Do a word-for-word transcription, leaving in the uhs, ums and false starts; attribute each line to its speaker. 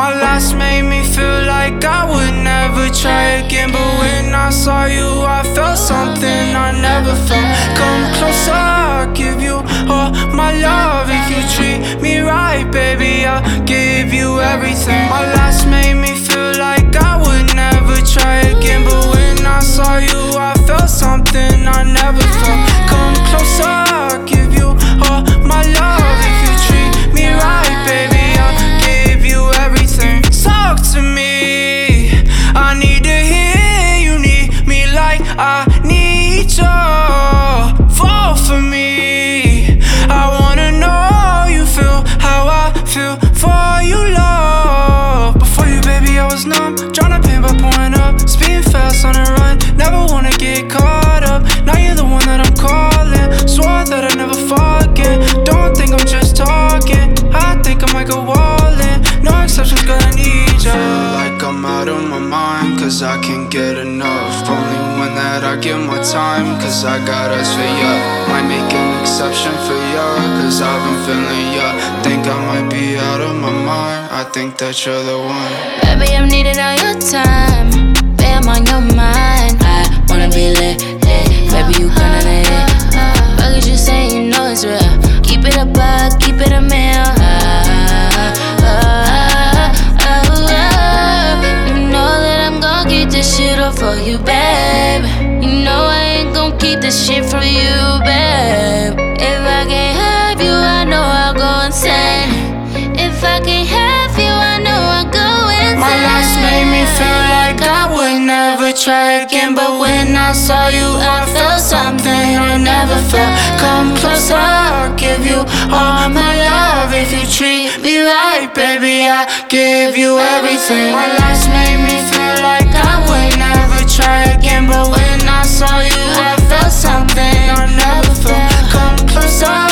Speaker 1: My last made me feel like I would never try again, but when I saw you, I felt something I never felt. Come closer, I'll give you all my love. If you treat me right, baby, I'll give you everything. My last made me feel like I would never try again, but when I saw you, I felt something I never felt. Come closer, I'll give you all my love. If you treat me right, baby, I'll give you everything. Talk to me, I need to hear you need me like I need you. Fall for me, I wanna know you feel how I feel for you, love. Before you, baby, I was numb, tryna pain by pouring up, speeding fast on the run, never wanna get caught up. Now you're the one that I'm calling, swore that I'd never fall again. Don't think I'm just talking, I think I might go all in. No exceptions, gonna need you. Feel like I'm out of my mind, cause I can't get enough. Only one that I give my time, cause I got us for ya. Might make an exception for ya, cause I've been feeling ya. Think I might be out of my mind, I think that you're the one.
Speaker 2: Baby, I'm needing all your time, baby, I'm on your mind. I wanna be lit, lit. Baby, you kinda lit. Fuck is you saying, you know it's real. Keep it a buck, keep it a meal. Ah, ah, ah, ah, ah. You know that I'm gon' keep this shit up for you, babe. You know I ain't gon' keep this shit from you, babe. If I can't have you, I know I'll go insane. If I can't have you, I know I'll go insane.
Speaker 1: My last made me feel like I would never try again, but when I saw you, I felt something I never felt. Come closer, I'll give you all my love. If you treat me right, baby, I'll give you everything. My last made me feel like I would never try again, but when I saw you, I felt something I never felt. Come closer,